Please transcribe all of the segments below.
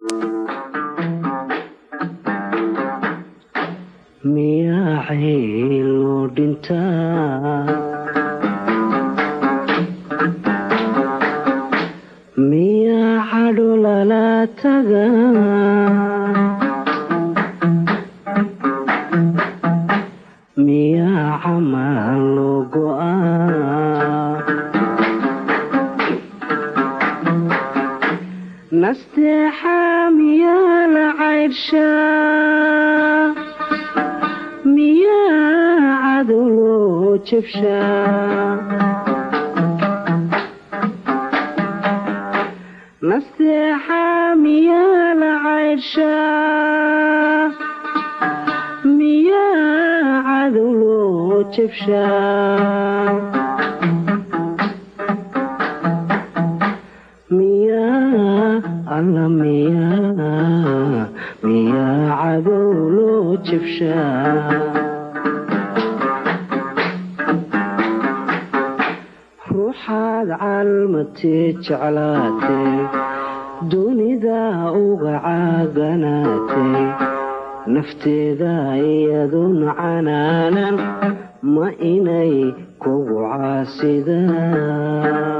miyaa ciilo dhintaa miyaa cadho lala tagaa miyaa camal loo go'aa nasteexa miyaa la cayrshaa miyaa cado loo jabshaa nasteexa miyaa la cayrshaa miyaa cado loo jabshaa miyaa alla miyaa cado loo jabshaa ruuxaad calmatee jeclaatay dunida uga caaganaatay nafteeda iyadun canaanan ma inay kugu caasidaa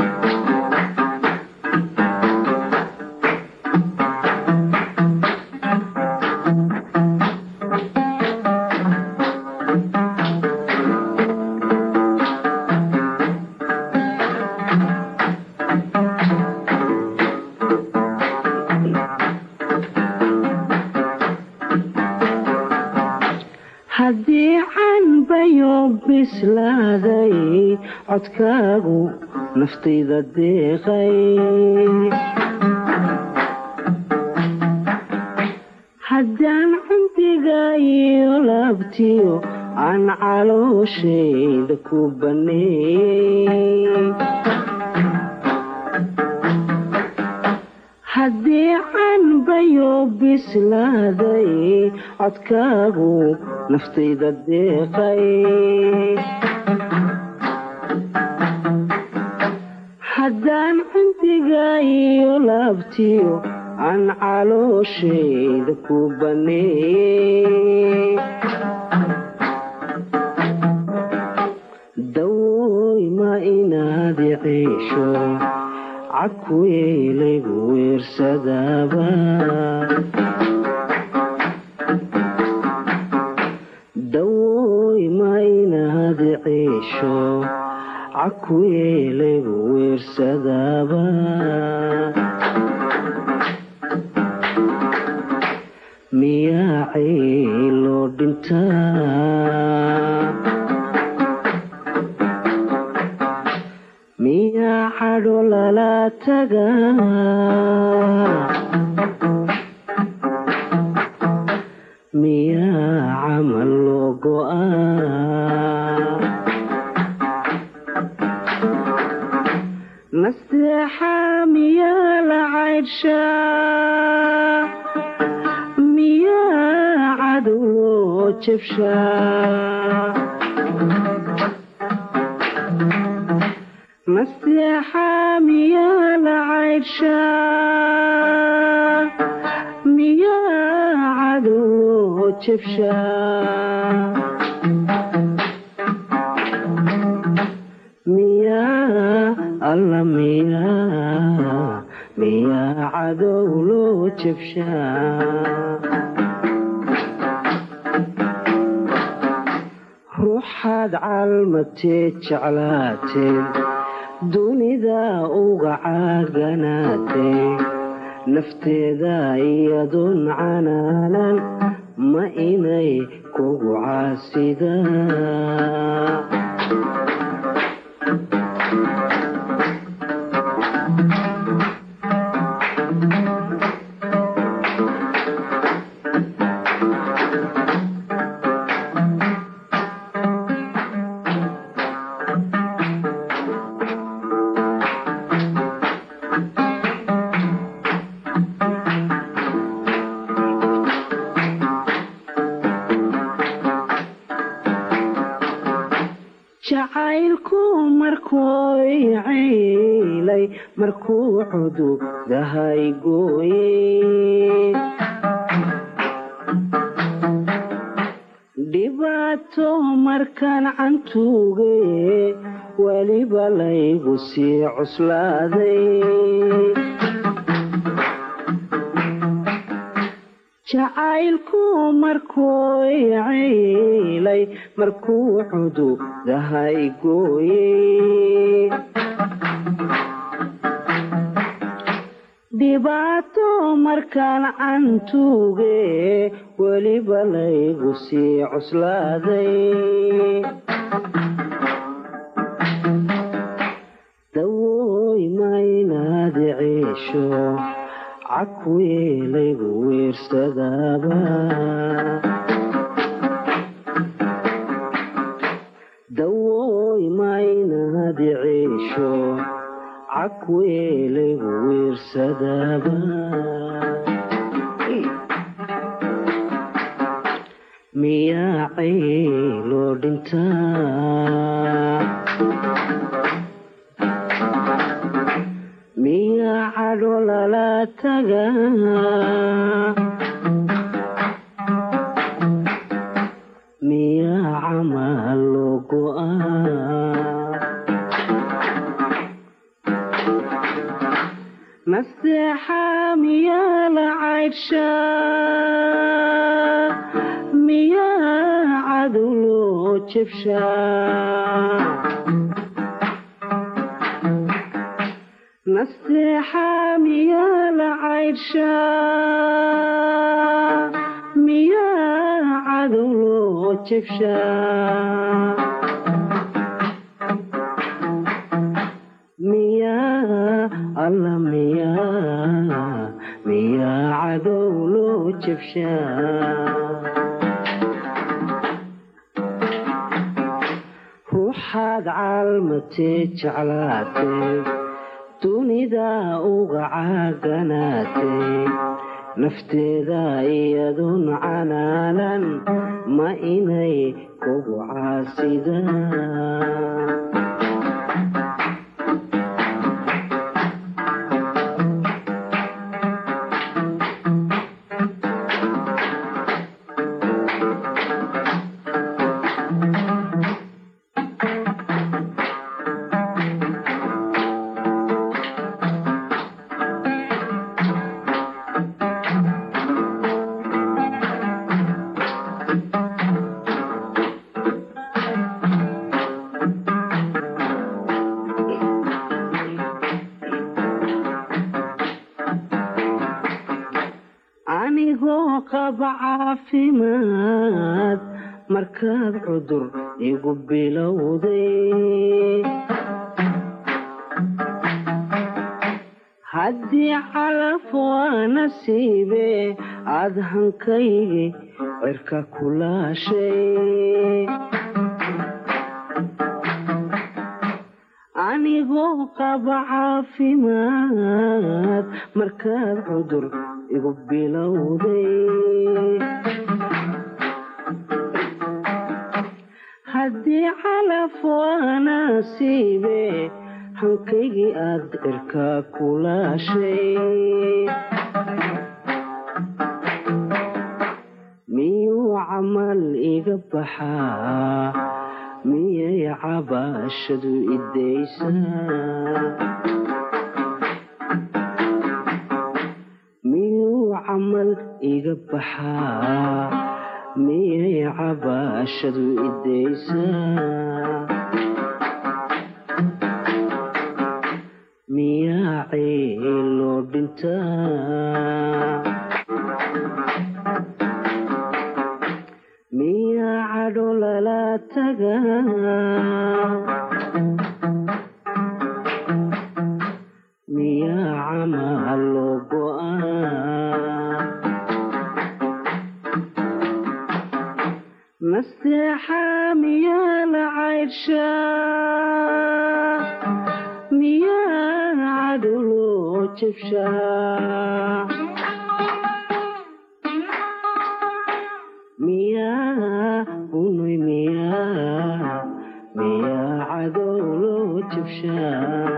haddii canbayo bislaaday codkaagu naftayda deeqay haddaan cuntiga iyo laabtiyo aan calooshayda ku baneeyey haddii canbayo bislaaday codkaagu naftayda deeqay haddaan cuntiga iyo laabtiyo aan calooshayda ku baneeyey dawooy ma inaad ciisho cadkuyeelaygu weersadaaba dawooy ma inaad ciisho cadkuyeelaygu weersadaaba miyaa ciilo dhintaa miyaa cadho lala tagaa miyaa camal loo go'aa nasteexa miyaa la cayrshaa miyaa cado loo jabshaa nasteexa miyaa la cayrshaa miyaa cado loo jabshaa miyaa alla miyaa cado loo jabshaa ruuxaad calmatee jeclaatay dunida uga caaganaatay nafteeda iyadun canaanan ma inay kugu caasidaa jacaylku markuu ciilay markuu cududahay gooyey markaan cantuuge weliba laygu sii cuslaaday jacaylku markuu ciilay markuu xuduudaha igooyey dhibaato markaan cantuuge weliba laygu sii cuslaaday dawooy maynaad ciisho cagweelaygu wiirsadaaba dawooy maynaad ciisho cagweelaygu wiirsadaaba miyaa cayloo dhintaa miyaa cadho lala tagaa miyaa camal loo go'aa nasteexa miyaa la caydshaa miyaa cadow loo jabshaa nasteexa miyaa la caydshaa miyaa cadow loo jabshaa miyaa alla miyaa cadow loo jabshaa ruuxaad caalmatee jeclaatee dunida uga caaganaatee nafteeda iyadun canaanan ma inay kugu caasidaan anigoo qaba caafimaad markaad cudur igu bilowday haddii calaf waa nasiibe aad hankaygi cirka kulaashay anigoo qaba caafimaad markaad cudur igu bilowday haddii calaf waa nasiibe hankaygii aad cirka kulaashay miyuu camal iga baxaa miyay cabaashadu idaysaa miyuu camal iga baxaa miyay cabaashadu idaysaa miyaa cayloo dhintaa miyaa cadho lala tagaa miyaa camal loo go'aa nasteexa miyaa la caydshaa miyaa cadow loo jabshaa miyaa unoy miyaa cadow loo jabshaa